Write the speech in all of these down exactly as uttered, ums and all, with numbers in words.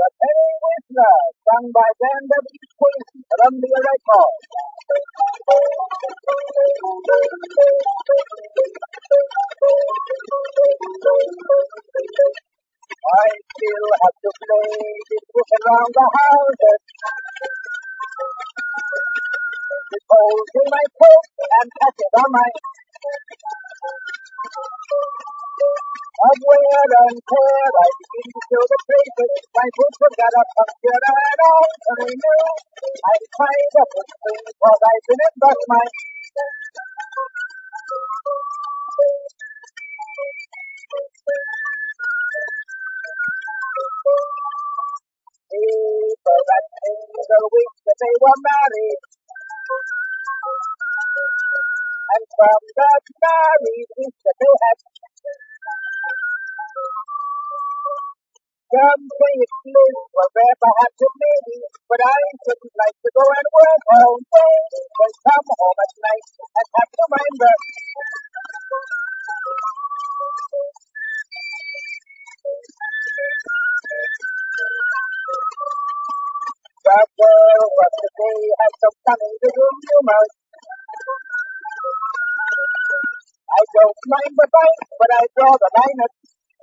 The Penny Whistler, sung by Dan W. Quinn, Columbia Records. I still have to play this book around the houses. It holds in my coat and patches on my of wear and tear. I begin to show the traces. My boots have got a puncture and all that I knew. I tied up with string because I didn't brush my people that single week that they were married. And from that married week that they had some say it's bliss, well there perhaps it may be, but I shouldn't like to go and work all day, then come home at night and have to mind the the girl of the day has some funny little humor. I don't mind the fight, but I draw the line at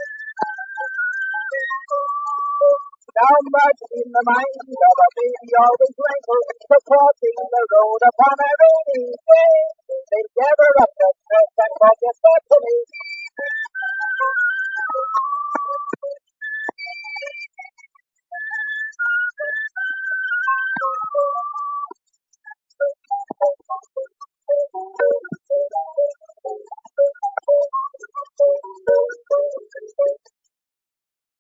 now much in the mind of a baby always rankles, supporting the road upon a rainy day. They gather up the stress and forget that to me.